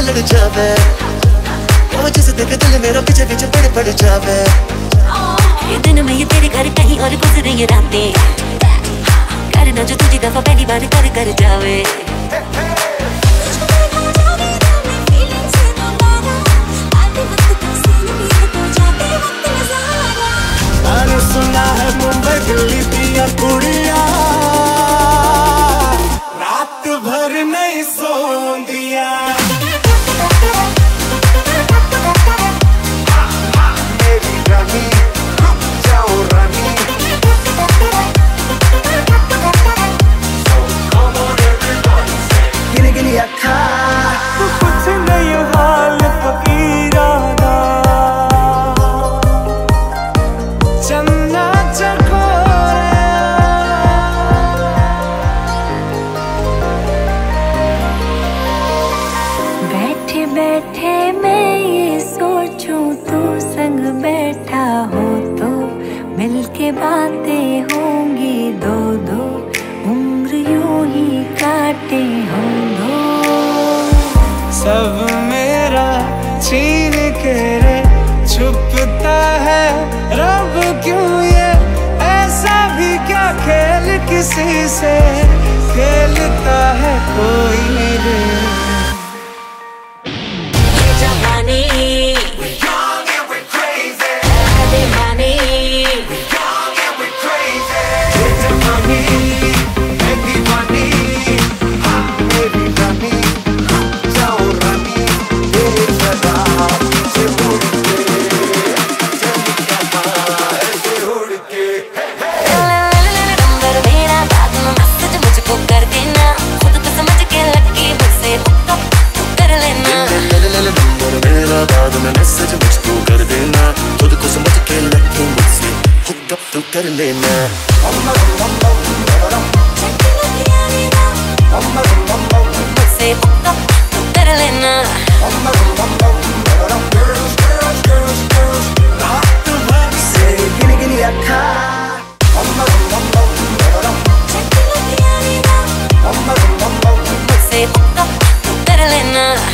लड़ जावे, ओ जिसे देख दिल मेरा पीछे पीछे पड़ जावे। ये दिन में ये तेरे घर कहीं और गुजरे ये रातें, करना जो तुझे दफा पहली बार कर जावे। मैंने सुना है मुंबई दिल्ली दिया कुड़िया रात भर नहीं सोंदिया। मेरी रानी रुक जाओ रानी, गिनी गिनी अखा कुछ नहीं हाल फकीरा दा, चन्ना चकोरे। बैठे बैठे मैं ये सोचूं तू संग बैठा हो तो मिलके बातें होंगी दो दो, उम्र यूं ही काटे हम दो। सब मेरा छीन के रे छुपता है रब क्यों ये, ऐसा भी क्या खेल किसी से खेलता है कोई रे। जवानी दीवानी, मैसेज मुझको कर देना, खुद को समझ के लगे मुझसे हुक अप तू कर लेना। मुझसे हुक अप तू कर लेना। रात भर से गिनी गिनी अखा, मुझसे हुक अप तू कर लेना।